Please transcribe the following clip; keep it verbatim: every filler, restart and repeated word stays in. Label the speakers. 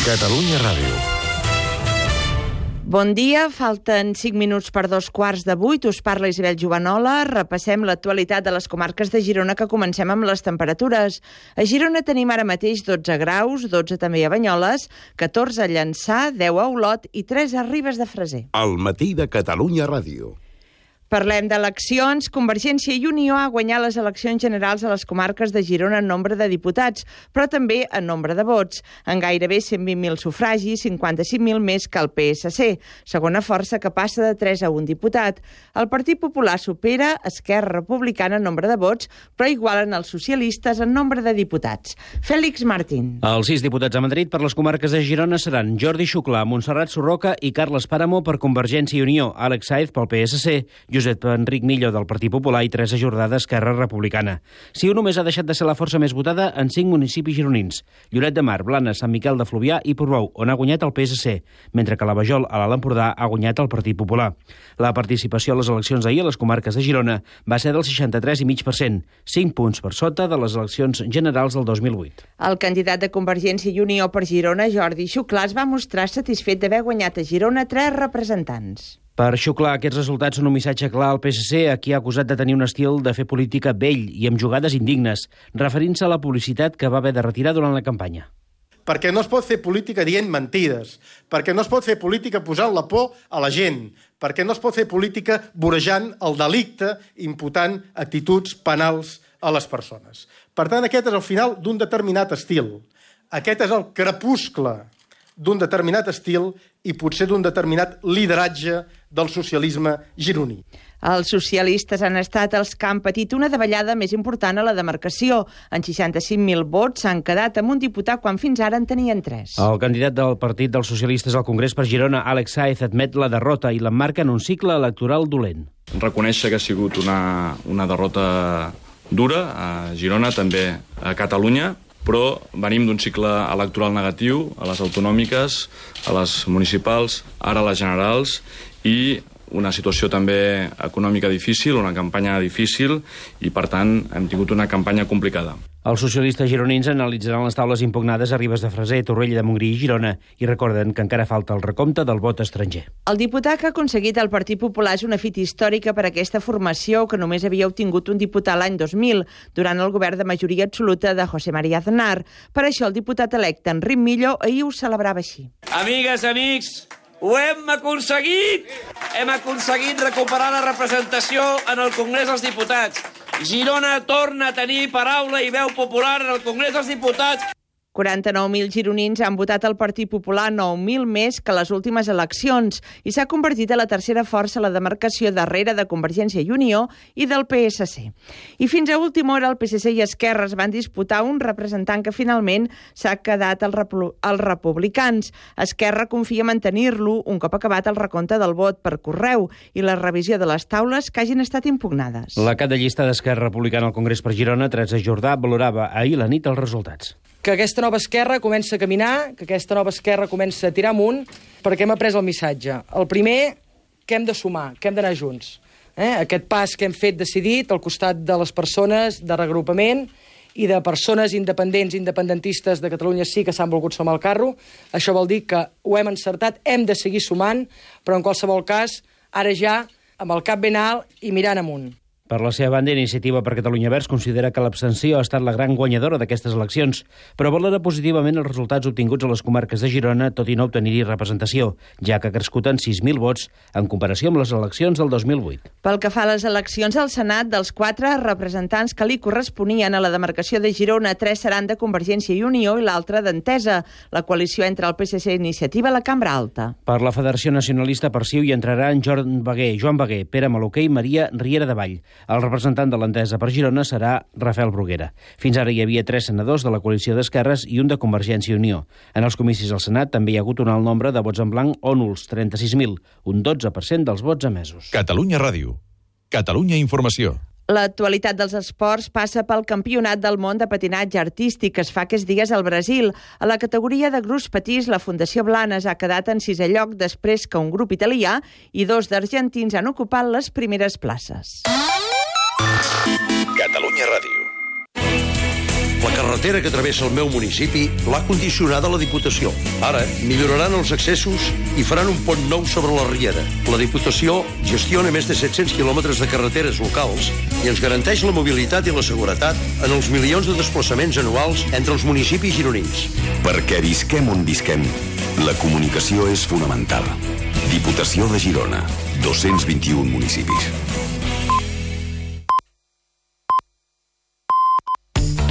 Speaker 1: Catalunya Ràdio.
Speaker 2: Bon dia, falten cinc minuts per dos quarts de vuit. Us parla Isabel Jovanola. Repassem l'actualitat de les comarques de Girona, que comencem amb les temperatures. A Girona tenim ara mateix dotze graus, dotze també a Banyoles, catorze a Llançà, deu a Olot i tres a Ribes de Freser.
Speaker 1: Al matí de Catalunya Ràdio.
Speaker 2: Parlem d'eleccions. Convergència i Unió ha guanyat les eleccions generals a les comarques de Girona en nombre de diputats, però també en nombre de vots, en gairebé cent vint mil sufragis, cinquanta-cinc mil més que el P S C, segona força que passa de tres a un diputat. El Partit Popular supera Esquerra Republicana en nombre de vots, però igualen els socialistes en nombre de diputats. Fèlix Martín.
Speaker 3: Els sis diputats a Madrid per les comarques de Girona seran Jordi Xuclà, Montserrat Sorroca i Carles Páramo per Convergència i Unió, Àlex Sáez pel P S C, Josep Enric Millo del Partit Popular i Teresa Jordà d'Esquerra Republicana. Si un només ha deixat de ser la força més votada en cinc municipis gironins: Lloret de Mar, Blanes, Sant Miquel de Fluvià i Portbou, on ha guanyat el P S C, mentre que la Vajol, a l'Alt Empordà, ha guanyat el Partit Popular. La participació a les eleccions d'ahir a les comarques de Girona va ser del seixanta-tres coma cinc per cent, cinc punts per sota de les eleccions generals del dos mil vuit.
Speaker 2: El candidat de Convergència i Unió per Girona, Jordi Xuclà, es va mostrar satisfet d'haver guanyat a Girona tres representants.
Speaker 3: Per Xuclà, aquests resultats són un missatge clar al P S C, a qui ha acusat de tenir un estil de fer política vell i amb jugades indignes, referint-se a la publicitat que va haver de retirar durant la campanya.
Speaker 4: Perquè no es pot fer política dient mentides, perquè no es pot fer política posant la por a la gent, perquè no es pot fer política vorejant el delicte, imputant actituds penals a les persones. Per tant, aquest és el final d'un determinat estil. Aquest és el crepuscle d'un determinat estil i potser d'un determinat lideratge del socialisme gironí.
Speaker 2: Els socialistes han estat els que han patit una davallada més important a la demarcació. En seixanta-cinc mil vots s'han quedat amb un diputat quan fins ara en tenien tres.
Speaker 3: El candidat del Partit dels Socialistes al Congrés per Girona, Àlex Sáez, admet la derrota i l'emmarca en un cicle electoral dolent.
Speaker 5: Reconèixer que ha sigut una, una derrota dura a Girona, també a Catalunya, però venim d'un cicle electoral negatiu a les autonòmiques, a les municipals, ara a les generals, i una situació també econòmica difícil, una campanya difícil, i per tant hem tingut una campanya complicada.
Speaker 3: Els socialistes gironins analitzaran les taules impugnades a Ribes de Freser, Torroella de Montgrí i Girona i recorden que encara falta el recompte del vot estranger.
Speaker 2: El diputat que ha aconseguit el Partit Popular és una fita històrica per a aquesta formació, que només havia obtingut un diputat l'any dos mil, durant el govern de majoria absoluta de José María Aznar. Per això el diputat electe Enric Millo ahir ho celebrava així.
Speaker 6: Amigues, amics, ho hem aconseguit! Hem aconseguit recuperar la representació en el Congrés dels Diputats. Girona torna a tenir paraula i veu popular en el Congrés dels Diputats.
Speaker 2: quaranta-nou mil gironins han votat el Partit Popular, nou mil més que les últimes eleccions, i s'ha convertit a la tercera força a la demarcació, darrere de Convergència i Unió i del P S C. I fins a última hora el P S C i Esquerra es van disputar un representant que finalment s'ha quedat als el republicans. Esquerra confia en mantenir-lo un cop acabat el recompte del vot per correu i la revisió de les taules que hagin estat impugnades.
Speaker 3: La cap de llista d'Esquerra Republicana al Congrés per Girona, Teresa Jordà, valorava ahir la nit els resultats.
Speaker 7: Que aquesta nova esquerra comença a caminar, que aquesta nova esquerra comença a tirar amunt, perquè hem après el missatge. El primer, que hem de sumar, que hem d'anar junts. Eh? Aquest pas que hem fet decidit al costat de les persones de reagrupament i de persones independents, independentistes de Catalunya sí que s'han volgut sumar al carro. Això vol dir que ho hem encertat, hem de seguir sumant, però en qualsevol cas, ara ja, amb el cap ben alt i mirant amunt.
Speaker 3: Per la seva banda, Iniciativa per Catalunya Verds considera que l'abstenció ha estat la gran guanyadora d'aquestes eleccions, però valora positivament els resultats obtinguts a les comarques de Girona, tot i no obtenir-hi representació, ja que ha crescut en sis mil vots en comparació amb les eleccions del dos mil vuit.
Speaker 2: Pel que fa a les eleccions al Senat, dels quatre representants que li corresponien a la demarcació de Girona, tres seran de Convergència i Unió i l'altre d'Entesa, la coalició entre el P S C i Iniciativa a la Cambra Alta.
Speaker 3: Per la Federació Nacionalista per Ciu hi entraran Joan Beguer, Joan Beguer, Pere Maluquer i Maria Riera de Vall. El representant de l'Entesa per Girona serà Rafael Bruguera. Fins ara hi havia tres senadors de la coalició d'Esquerres i un de Convergència i Unió. En els comicis al Senat també hi ha hagut un alt nombre de vots en blanc o nuls, trenta-sis mil, un dotze per cent dels vots emesos.
Speaker 1: Catalunya Ràdio. Catalunya Informació.
Speaker 2: L'actualitat dels esports passa pel Campionat del Món de Patinatge Artístic que es fa aquests dies al Brasil. A la categoria de grups petits, la Fundació Blanes ha quedat en sisè lloc després que un grup italià i dos d'argentins han ocupat les primeres places.
Speaker 1: Catalunya Ràdio.
Speaker 8: La carretera que travessa el meu municipi l'ha condicionada la Diputació. Ara milloraran els accessos i faran un pont nou sobre la Riera. La Diputació gestiona més de set-cents quilòmetres de carreteres locals i ens garanteix la mobilitat i la seguretat en els milions de desplaçaments anuals entre els municipis gironins.
Speaker 9: Perquè visquem on visquem, la comunicació és fonamental. Diputació de Girona, dos-cents vint-i-un municipis.